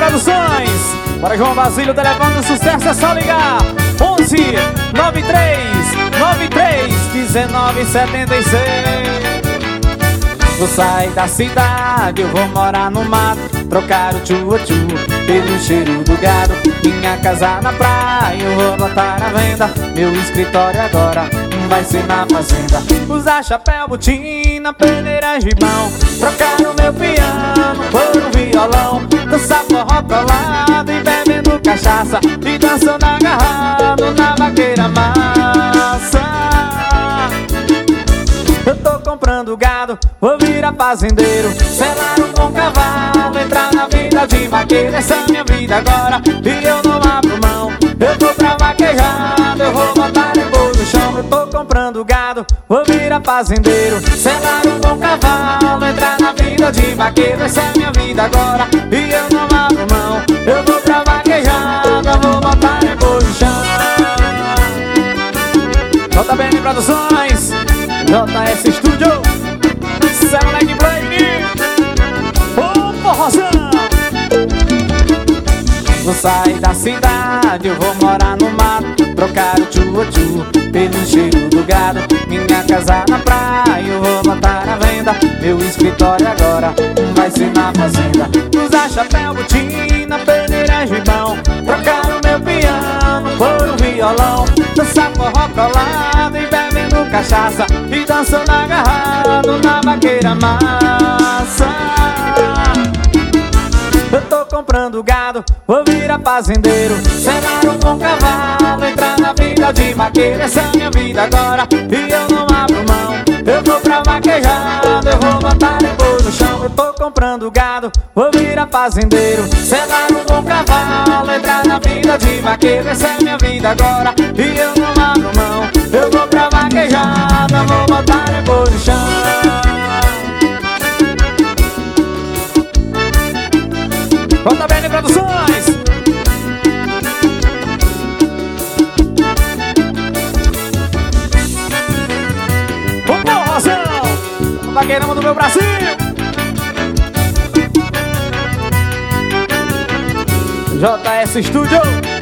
Produções. Bora, João Basílio, telefone do sucesso, é só ligar 11 93 93 19 76. Vou sair da cidade, eu vou morar no mato, trocar o tchu-tchu pelo cheiro do gado. Minha casa na praia, eu vou botar à venda. Meu escritório agora vai ser na fazenda. Usar chapéu, botina, peneira, gibão, trocar o meu piano por um violão, dançar forró colado e bebendo cachaça, e dançando agarrado na vaqueira massa. Eu tô comprando gado, vou virar fazendeiro, selar um bom cavalo, entrar na vida de vaqueiro. Essa é minha vida agora e eu não abro mão. Eu vou pra vaquejada, eu vou botar depois no chão. Eu tô comprando gado, vou virar fazendeiro, selar um bom cavalo, entrar na vida de vaqueiro. Essa é minha vida agora e eu não abro mão. Eu vou pra vaquejada, vou botar depois no chão. JBN Produções, JS Studio, Semelec Play, ô forrozão. Vou sair da cidade, eu vou morar no mato, trocar o tchu-tchu pelo cheiro do gado. Minha casa na praia, eu vou botar à venda. Meu escritório agora vai ser na fazenda. Usar chapéu, botina, peneira, gibão, trocar o meu piano por um violão, dançar forró colado e bebendo cachaça, e dançando agarrado na vaqueira massa. Eu tô comprando gado, vou virar fazendeiro, selar um bom cavalo, entrar na vida de vaqueiro. Essa é minha vida agora e eu não abro mão. Eu vou pra vaquejada, eu vou botar depois no chão. Eu tô comprando gado, vou virar fazendeiro, selar um bom cavalo, entrar na vida de vaqueiro. Essa é minha vida agora e eu não abro mão. Eu vou pra vaquejada, vou botar depois no chão. JBN Produções. O forrozão, o vaqueirão do meu Brasil. JS Studio.